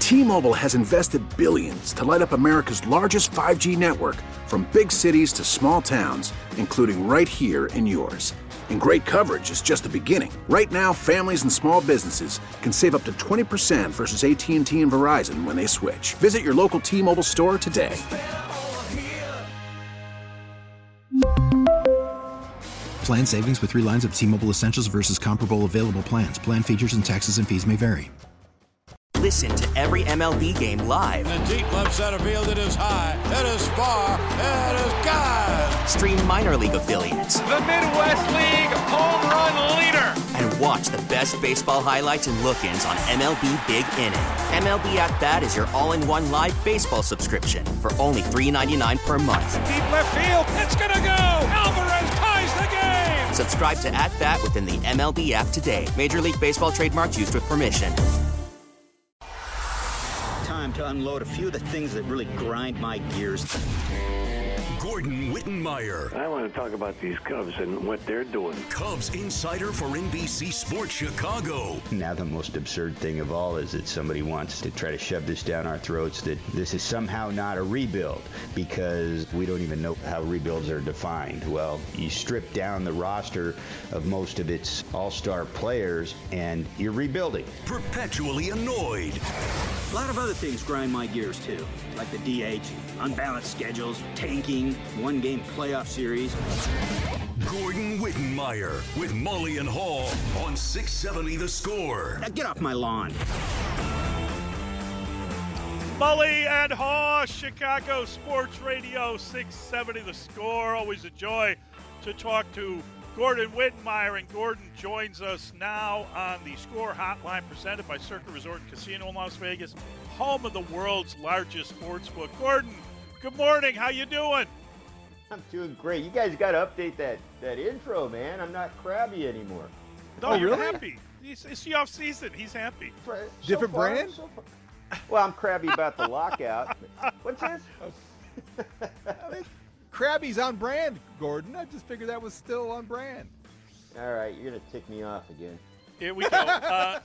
T-Mobile has invested billions to light up America's largest 5G network, from big cities to small towns, including right here in yours. And great coverage is just the beginning. Right now, families and small businesses can save up to 20% versus AT&T and Verizon when they switch. Visit your local T-Mobile store today. Plan savings with 3 lines of T-Mobile Essentials versus comparable available plans. Plan features and taxes and fees may vary. Listen to every MLB game live. In the deep left center field, it is high, it is far, it is gone. Stream minor league affiliates. The Midwest League home run leader. And watch the best baseball highlights and look-ins on MLB Big Inning. MLB At Bat is your all-in-one live baseball subscription for only $3.99 per month. Deep left field, it's gonna go. Alvarez ties the game. Subscribe to At Bat within the MLB app today. Major League Baseball trademarks used with permission. Time to unload a few of the things that really grind my gears. Gordon Wittenmeyer. I want to talk about these Cubs and what they're doing. Cubs insider for NBC Sports Chicago. Now the most absurd thing of all is that somebody wants to try to shove this down our throats, that this is somehow not a rebuild because we don't even know how rebuilds are defined. Well, you strip down the roster of most of its all-star players and you're rebuilding. Perpetually annoyed. A lot of other things grind my gears too, like the DH, unbalanced schedules, tanking, one-game playoff series. Gordon Wittenmeyer with Mully and Hall on 670 The Score. Now get off my lawn. Mully and Haw, Chicago Sports Radio 670 The Score. Always a joy to talk to Gordon Wittenmeyer, and Gordon joins us now on the Score Hotline presented by Circa Resort and Casino in Las Vegas, home of the world's largest sports book. Gordon, good morning. How you doing? I'm doing great. You guys got to update that intro, man. I'm not crabby anymore. No, you're happy. It's the off season. He's happy. Different brand? Well, I'm crabby about the lockout. What's this? Krabby's on brand, Gordon. I just figured that was still on brand. All right, you're going to tick me off again. Here we go.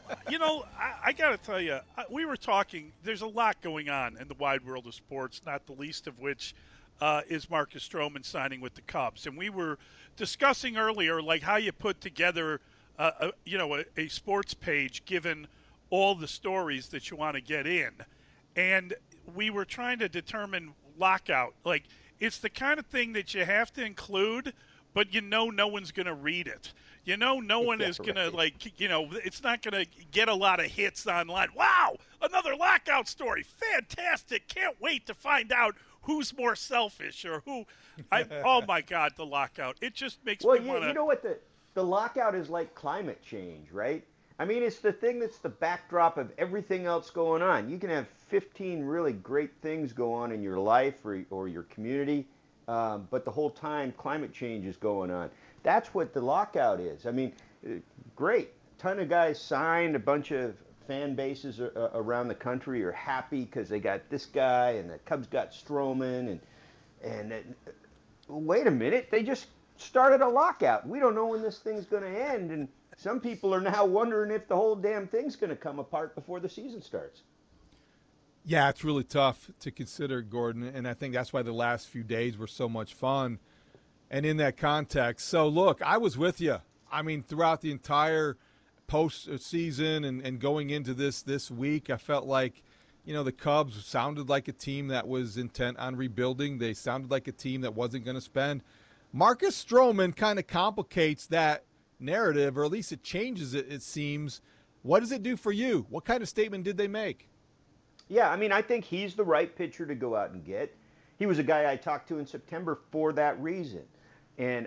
I got to tell you, we were talking, there's a lot going on in the wide world of sports, not the least of which is Marcus Stroman signing with the Cubs. And we were discussing earlier, like, how you put together, a sports page given all the stories that you want to get in. And we were trying to determine lockout. Like, it's the kind of thing that you have to include, but no one's going to read it. No one is going to, it's not going to get a lot of hits online. Wow, another lockout story. Fantastic. Can't wait to find out who's more selfish or who. Oh, my God, the lockout. It just makes me want to. Well, you know what? The lockout is like climate change, right? I mean, it's the thing that's the backdrop of everything else going on. You can have 15 really great things go on in your life or your community, but the whole time climate change is going on. That's what the lockout is. I mean, great. A ton of guys signed. A bunch of fan bases around the country are happy because they got this guy, and the Cubs got Stroman. And wait a minute, they just started a lockout. We don't know when this thing's going to end, and some people are now wondering if the whole damn thing's going to come apart before the season starts. Yeah, it's really tough to consider, Gordon, and I think that's why the last few days were so much fun. And in that context, so look, I was with you. I mean, throughout the entire postseason and going into this week, I felt like, the Cubs sounded like a team that was intent on rebuilding. They sounded like a team that wasn't going to spend. Marcus Stroman kind of complicates that narrative, or at least it changes it, it seems. What does it do for you? What kind of statement did they make? Yeah, I mean, I think he's the right pitcher to go out and get. He was a guy I talked to in September for that reason. And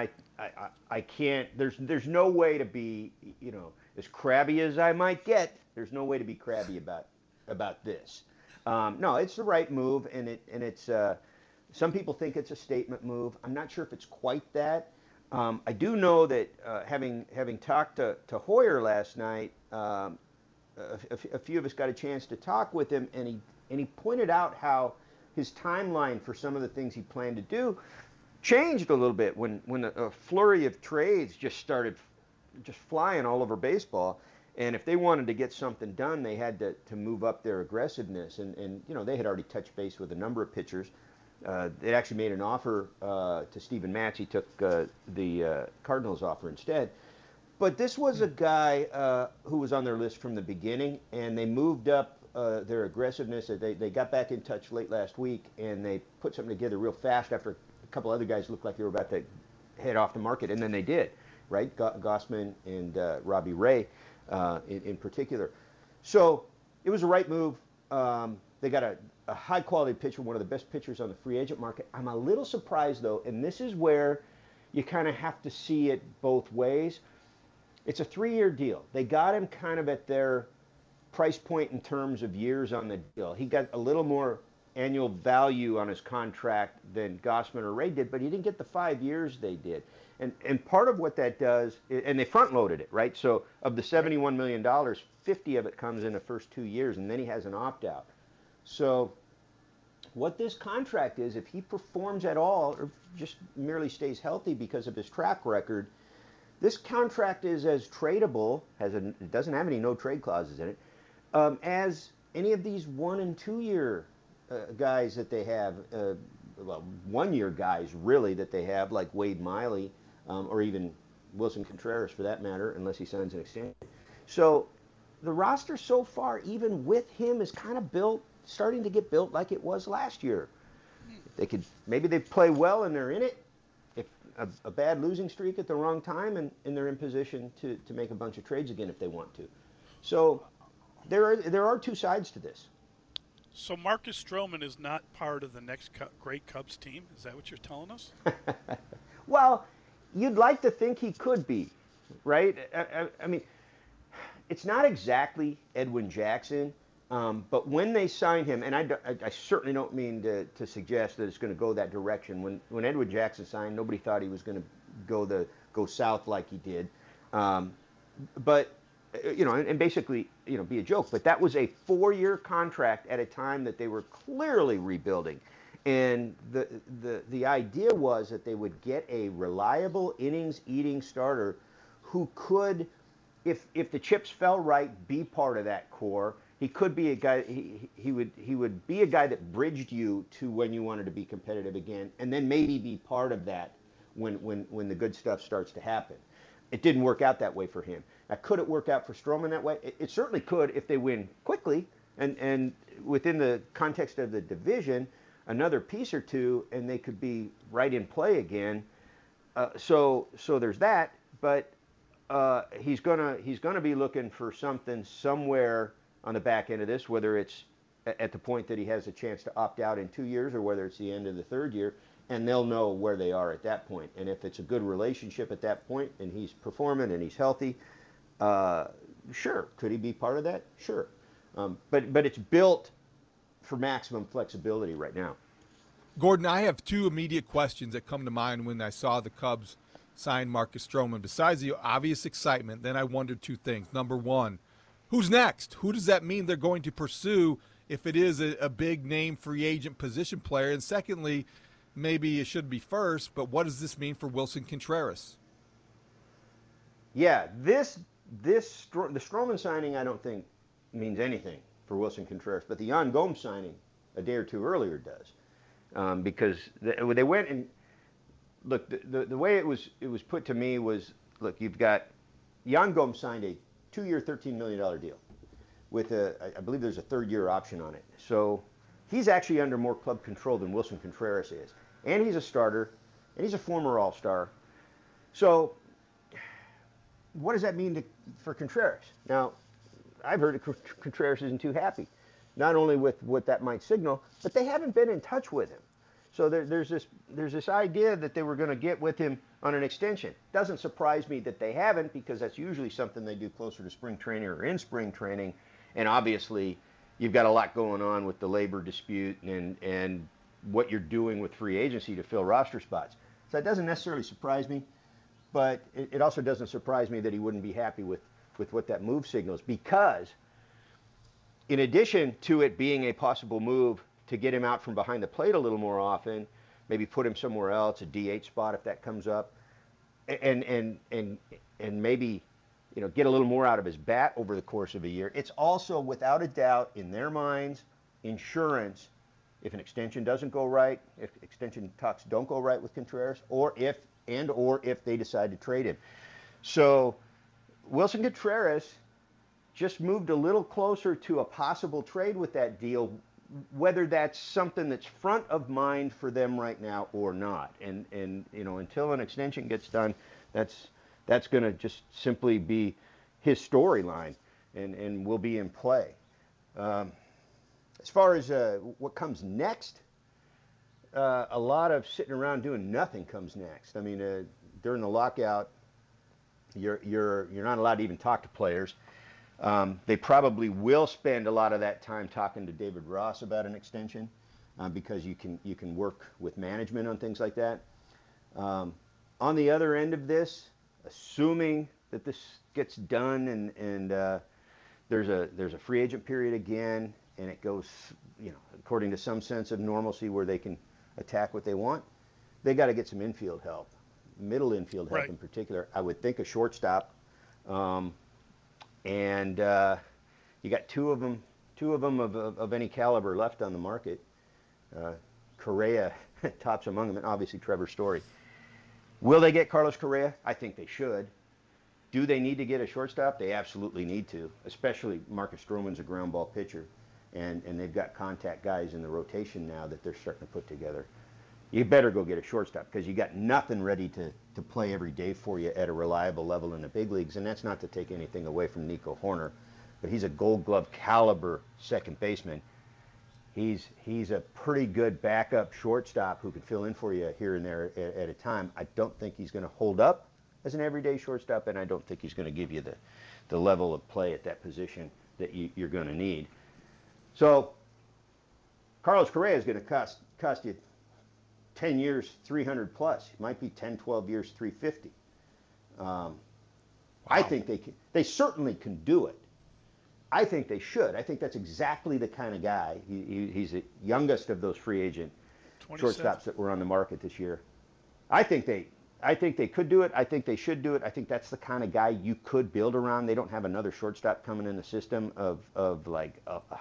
I can't, there's no way to be, as crabby as I might get, there's no way to be crabby about this. No, it's the right move, and it's some people think it's a statement move. I'm not sure if it's quite that. I do know that having talked to Hoyer last night, a few of us got a chance to talk with him, and he pointed out how his timeline for some of the things he planned to do changed a little bit when a flurry of trades just started flying all over baseball. And if they wanted to get something done, they had to move up their aggressiveness. And they had already touched base with a number of pitchers. They actually made an offer to Steven Matz. He took the Cardinals offer instead. But this was a guy who was on their list from the beginning, and they moved up their aggressiveness. They got back in touch late last week, and they put something together real fast after a couple other guys looked like they were about to head off the market, and then they did, right? Gossman and Robbie Ray in particular. So it was the right move. They got a high-quality pitcher, one of the best pitchers on the free agent market. I'm a little surprised, though, and this is where you kind of have to see it both ways. It's a 3-year deal. They got him kind of at their price point in terms of years on the deal. He got a little more annual value on his contract than Gossman or Ray did, but he didn't get the 5 years they did. And part of what that does, and they front-loaded it, right? So of the $71 million, 50 of it comes in the first 2 years, and then he has an opt-out. So what this contract is, if he performs at all or just merely stays healthy because of his track record, this contract is as tradable, it doesn't have any no-trade clauses in it, as any of these 1- and 2-year guys that they have, 1-year guys really that they have, like Wade Miley, or even Wilson Contreras for that matter, unless he signs an extension. So the roster so far, even with him, is kind of starting to get built like it was last year. Maybe they play well and they're in it. If a bad losing streak at the wrong time, and they're in position to make a bunch of trades again if they want to. So there are two sides to this. So Marcus Stroman is not part of the next great Cubs team? Is that what you're telling us? Well, you'd like to think he could be, right? I mean, it's not exactly Edwin Jackson, but when they signed him, and I certainly don't mean to suggest that it's going to go that direction. When Edwin Jackson signed, nobody thought he was going to go south like he did. But and basically, be a joke. But that was a 4-year contract at a time that they were clearly rebuilding. And the idea was that they would get a reliable innings-eating starter who could, if the chips fell right, be part of that core. He could be a guy. He would be a guy that bridged you to when you wanted to be competitive again, and then maybe be part of that when the good stuff starts to happen. It didn't work out that way for him. Now, could it work out for Stroman that way? It certainly could if they win quickly and within the context of the division, another piece or two, and they could be right in play again. So there's that. But he's gonna be looking for something somewhere on the back end of this, whether it's at the point that he has a chance to opt out in 2 years or whether it's the end of the 3rd year. And they'll know where they are at that point. And if it's a good relationship at that point and he's performing and he's healthy, sure. Could he be part of that? Sure. But it's built for maximum flexibility right now. Gordon, I have two immediate questions that come to mind when I saw the Cubs sign Marcus Stroman. Besides the obvious excitement, then I wondered two things. Number one, who's next? Who does that mean they're going to pursue if it is a big-name free agent position player? And secondly, maybe it should be first, but what does this mean for Wilson Contreras? Yeah, the Stroman signing I don't think means anything for Wilson Contreras, but the Yan Gomes signing a day or two earlier does, because they went and look. The way it was put to me was, look, you've got Yan Gomes signed a 2-year, $13 million deal with I believe there's a 3rd-year option on it. So he's actually under more club control than Wilson Contreras is. And he's a starter, and he's a former All-Star. So what does that mean for Contreras? Now, I've heard that Contreras isn't too happy, not only with what that might signal, but they haven't been in touch with him. So there's this idea that they were going to get with him on an extension. Doesn't surprise me that they haven't, because that's usually something they do closer to spring training or in spring training. And obviously, you've got a lot going on with the labor dispute and what you're doing with free agency to fill roster spots. So that doesn't necessarily surprise me, but it also doesn't surprise me that he wouldn't be happy with what that move signals, because in addition to it being a possible move to get him out from behind the plate a little more often, maybe put him somewhere else, a DH spot if that comes up, and maybe get a little more out of his bat over the course of a year. It's also, without a doubt, in their minds, insurance. If an extension doesn't go right, if extension talks don't go right with Contreras, or if they decide to trade him. So Wilson Contreras just moved a little closer to a possible trade with that deal, whether that's something that's front of mind for them right now or not. And until an extension gets done, that's going to just simply be his storyline and will be in play. As far as what comes next, a lot of sitting around doing nothing comes next. I mean, during the lockout, you're not allowed to even talk to players. They probably will spend a lot of that time talking to David Ross about an extension because you can work with management on things like that. On the other end of this, assuming that this gets done and there's a free agent period again, and it goes, according to some sense of normalcy where they can attack what they want, they got to get some infield help, middle infield help in particular. I would think a shortstop, and you got two of them of any caliber left on the market. Correa tops among them, and obviously Trevor Story. Will they get Carlos Correa? I think they should. Do they need to get a shortstop? They absolutely need to, especially Marcus Stroman's a ground ball pitcher. And they've got contact guys in the rotation now that they're starting to put together. You better go get a shortstop because you got nothing ready to play every day for you at a reliable level in the big leagues. And that's not to take anything away from Nico Horner, but he's a Gold Glove caliber second baseman. He's a pretty good backup shortstop who can fill in for you here and there at a time. I don't think he's going to hold up as an everyday shortstop, and I don't think he's going to give you the level of play at that position that you're going to need. So Carlos Correa is going to cost you 10 years, 300 plus. It might be 10, 12 years, 350. Wow. I think they certainly can do it. I think they should. I think that's exactly the kind of guy. He's the youngest of those free agent shortstops that were on the market this year. I think they could do it. I think they should do it. I think that's the kind of guy you could build around. They don't have another shortstop coming in the system of like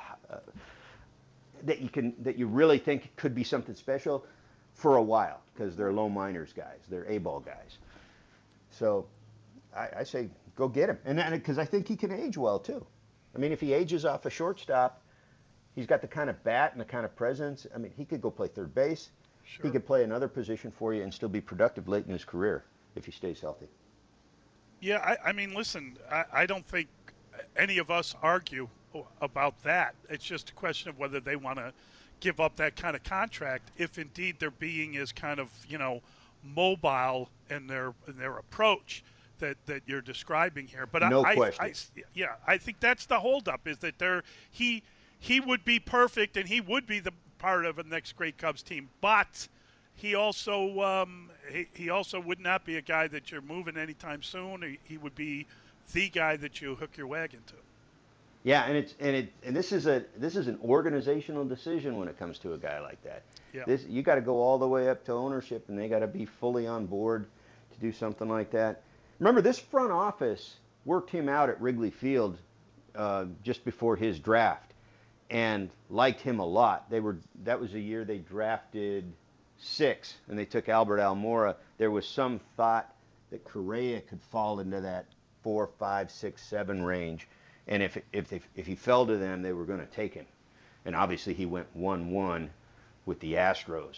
that you really think could be something special for a while because they're low minors guys. They're A-ball guys. So I say go get him. And because I think he can age well too. I mean, if he ages off a shortstop, he's got the kind of bat and the kind of presence. I mean, he could go play third base. Sure. He could play another position for you and still be productive late in his career if he stays healthy. Yeah, I mean, listen, I don't think any of us argue about that. It's just a question of whether they want to give up that kind of contract if indeed they're being as kind of, mobile in their approach that you're describing here. But no question. I think that's the holdup is that he would be perfect and he would be the part of a next great Cubs team, but he also would not be a guy that you're moving anytime soon. He would be the guy that you hook your wagon to. Yeah, and this is an organizational decision when it comes to a guy like that. Yeah. You got to go all the way up to ownership, and they got to be fully on board to do something like that. Remember, this front office worked him out at Wrigley Field just before his draft, and liked him a lot. That was a year they drafted 6, and they took Albert Almora. There was some thought that Correa could fall into that 4, 5, 6, 7 range, and if he fell to them, they were going to take him. And obviously, he went 1-1 with the Astros,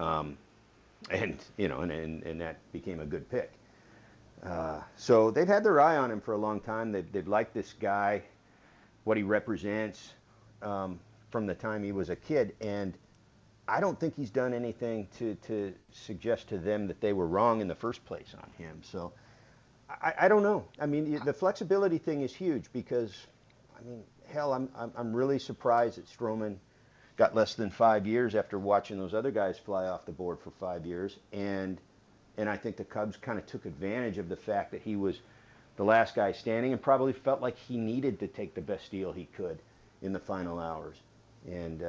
and that became a good pick. So they've had their eye on him for a long time. They've liked this guy, what he represents. From the time he was a kid, and I don't think he's done anything to suggest to them that they were wrong in the first place on him. So I don't know. I mean, the flexibility thing is huge because, I mean, hell, I'm really surprised that Stroman got less than 5 years after watching those other guys fly off the board for 5 years, and I think the Cubs kind of took advantage of the fact that he was the last guy standing and probably felt like he needed to take the best deal he could in the final hours, and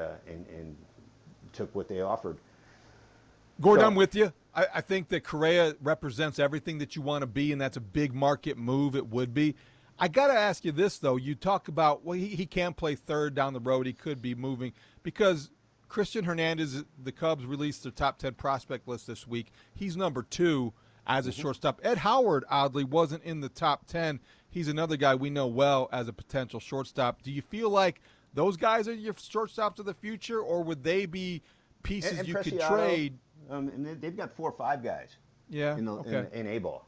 took what they offered. Gordon, I'm with you. I think that Correa represents everything that you want to be, and that's a big market move. It would be. I got to ask you this, though. You talk about, well, he can play third down the road. He could be moving because Christian Hernandez, the Cubs released their top 10 prospect list this week. He's number 2 as a shortstop. Ed Howard, oddly, wasn't in the top 10. He's another guy we know well as a potential shortstop. Do you feel like those guys are your shortstops of the future, or would they be pieces and you could trade? And they've got 4 or 5 guys. Yeah. In A-ball.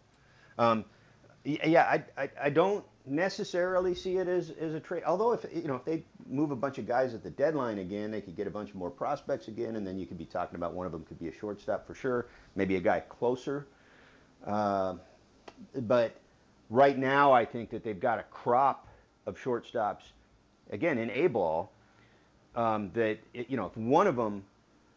I don't necessarily see it as a trade. Although if they move a bunch of guys at the deadline again, they could get a bunch more prospects again, and then you could be talking about one of them could be a shortstop for sure, maybe a guy closer. But right now, I think that they've got a crop of shortstops, again in A-ball, that if one of them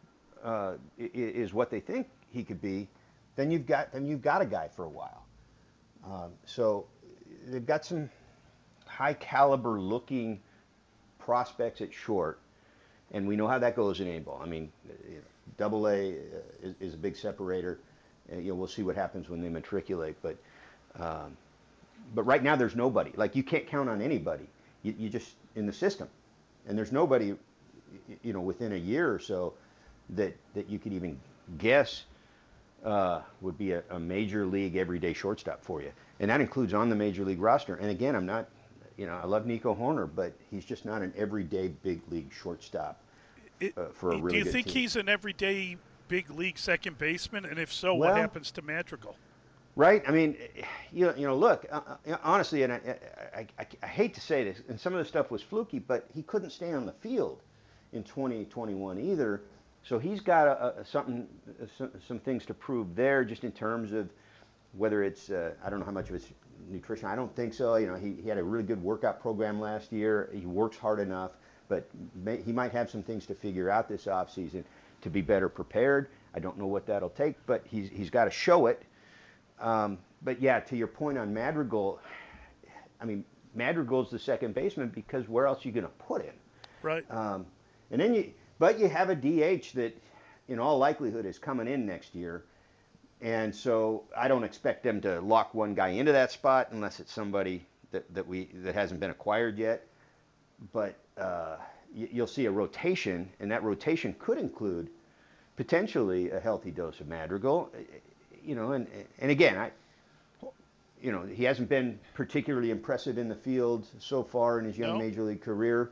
is what they think he could be, then you've got a guy for a while. So they've got some high caliber looking prospects at short, and we know how that goes in A-ball. I mean, Double-A is a big separator. We'll see what happens when they matriculate, but right now there's nobody. Like, you can't count on anybody. You just in the system, and there's nobody, within a year or so that you could even guess would be a major league everyday shortstop for you, and that includes on the major league roster. And again, I'm not, I love Nico Hoerner, but he's just not an everyday big league shortstop for a really good team. Do you think he's an everyday big league second baseman? And if so, what happens to Madrigal? Right. I mean, look, honestly, and I hate to say this, and some of the stuff was fluky, but he couldn't stay on the field in 2021 either. So he's got some things to prove there, just in terms of whether it's I don't know how much of it's nutrition. I don't think so. He had a really good workout program last year. He works hard enough, but he might have some things to figure out this offseason to be better prepared. I don't know what that'll take, but he's got to show it. But yeah, to your point on Madrigal, I mean, Madrigal's the second baseman because where else are you going to put him? Right. And then but you have a DH that, in all likelihood, is coming in next year, and so I don't expect them to lock one guy into that spot unless it's somebody that hasn't been acquired yet. But you'll see a rotation, and that rotation could include potentially a healthy dose of Madrigal. And again, he hasn't been particularly impressive in the field so far in his young major league career.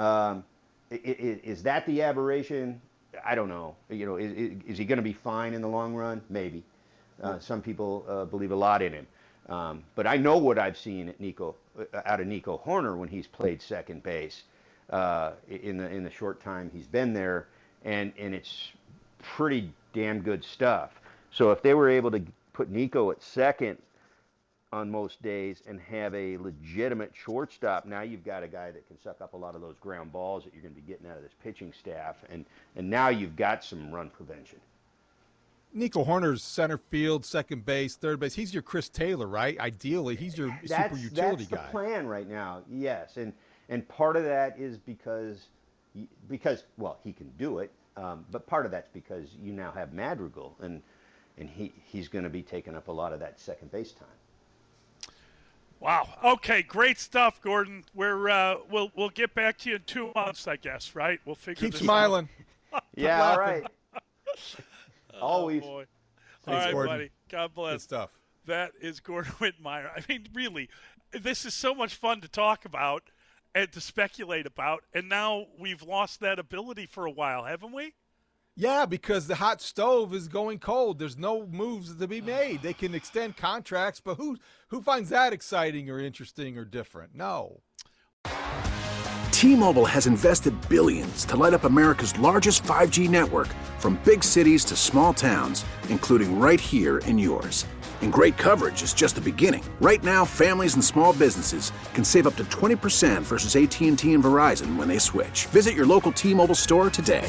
Is that the aberration? I don't know. Is he going to be fine in the long run? Maybe. Some people believe a lot in him. But I know what I've seen out of Nico Hoerner when he's played second base in the short time he's been there, and it's pretty damn good stuff. So if they were able to put Nico at second on most days and have a legitimate shortstop, now you've got a guy that can suck up a lot of those ground balls that you're going to be getting out of this pitching staff, and now you've got some run prevention. Nico Hoerner's center field, second base, third base. He's your Chris Taylor, right? Ideally, he's your super utility guy. That's the plan right now, yes. And part of that is because he can do it, but part of that's because you now have Madrigal, and he's going to be taking up a lot of that second base time. Wow. Okay, great stuff, Gordon. We'll get back to you in 2 months, I guess, right? We'll figure this smiling. out. Yeah, all right. Always. Oh, boy. Thanks, all right, Gordon. buddy. God bless. Good stuff. That is Gordon Wittenmyer. I mean, really, this is so much fun to talk about and to speculate about, and now we've lost that ability for a while, haven't we? Yeah, because the hot stove is going cold. There's no moves to be made. They can extend contracts, but who finds that exciting or interesting or different? No. T-Mobile has invested billions to light up America's largest 5G network, from big cities to small towns, including right here in yours. And great coverage is just the beginning. Right now, families and small businesses can save up to 20% versus AT&T and Verizon when they switch. Visit your local T-Mobile store today.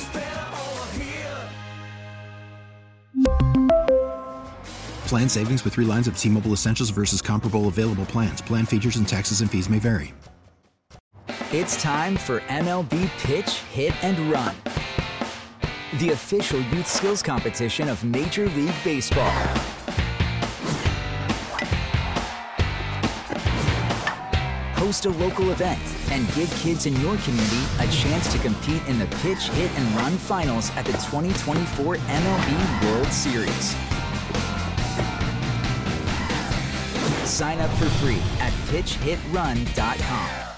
Plan savings with 3 lines of T-Mobile Essentials versus comparable available plans. Plan features and taxes and fees may vary. It's time for MLB Pitch, Hit, and Run, the official youth skills competition of Major League Baseball. host a local event, and give kids in your community a chance to compete in the Pitch, Hit, and Run Finals at the 2024 MLB World Series. Sign up for free at pitchhitrun.com.